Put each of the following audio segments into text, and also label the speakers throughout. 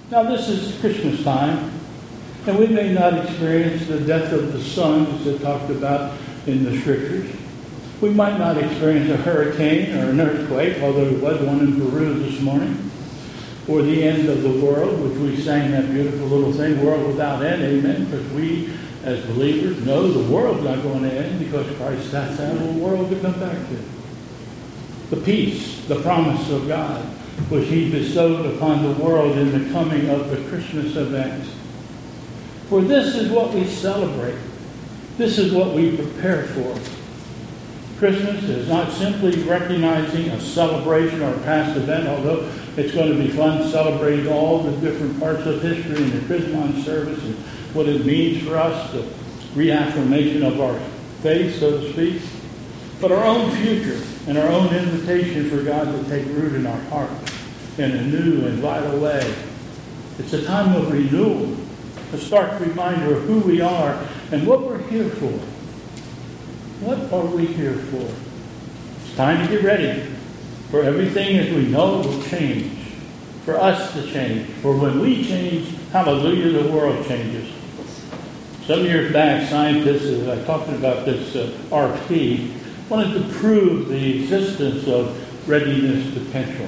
Speaker 1: Now this is Christmas time, and we may not experience the death of the sun as it talked about in the scriptures. We might not experience a hurricane or an earthquake, although there was one in Peru this morning, or the end of the world, which we sang that beautiful little thing, world without end, amen, because we as believers know the world's not going to end because Christ has that whole world to come back to. The peace, the promise of God, which he bestowed upon the world in the coming of the Christmas event. For this is what we celebrate. This is what we prepare for. Christmas is not simply recognizing a celebration or a past event, although it's going to be fun celebrating all the different parts of history and the Christmas service and what it means for us, the reaffirmation of our faith, so to speak, but our own future and our own invitation for God to take root in our hearts in a new and vital way. It's a time of renewal, a stark reminder of who we are and what we're here for. What are we here for? It's time to get ready for everything as we know will change. For us to change. For when we change, hallelujah, the world changes. Some years back, scientists, as I talked about this RP, wanted to prove the existence of readiness potential.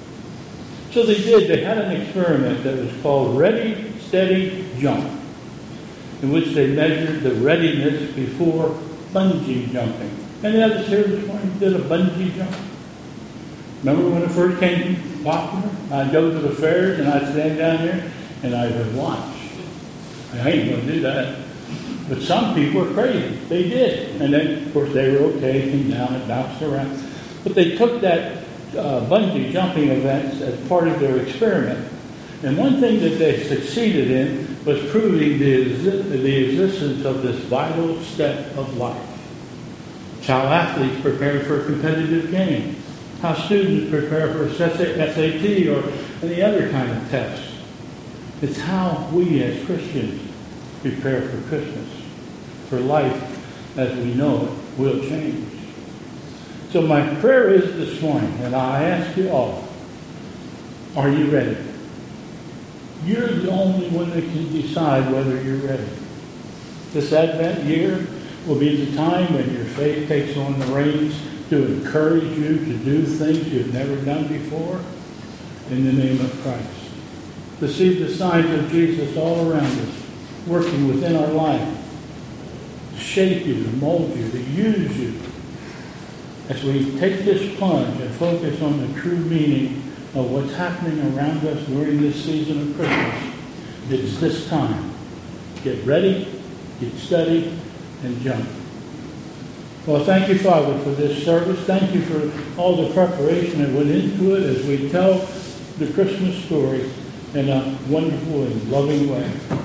Speaker 1: So they did. They had an experiment that was called Ready, Steady, Jump, in which they measured the readiness before bungee jumping. Any others here this morning did a bungee jump? Remember when it first came popular? I'd go to the fairs and I'd stand down there and I would watch. I ain't going to do that. But some people were crazy. They did. And then, of course, they were okay, came down and bounced around. But they took that bungee jumping event as part of their experiment. And one thing that they succeeded in was proving the existence of this vital step of life. It's how athletes prepare for a competitive game. How students prepare for a SAT or any other kind of test. It's how we as Christians prepare for Christmas, for life as we know it will change. So my prayer is this morning, and I ask you all, are you ready? You're the only one that can decide whether you're ready. This Advent year will be the time when your faith takes on the reins to encourage you to do things you've never done before in the name of Christ. To see the signs of Jesus all around us, working within our life, to shape you, to mold you, to use you. As we take this plunge and focus on the true meaning of what's happening around us during this season of Christmas, it's this time. Get ready, get steady, and jump. Well, thank you, Father, for this service. Thank you for all the preparation that went into it as we tell the Christmas story in a wonderful and loving way.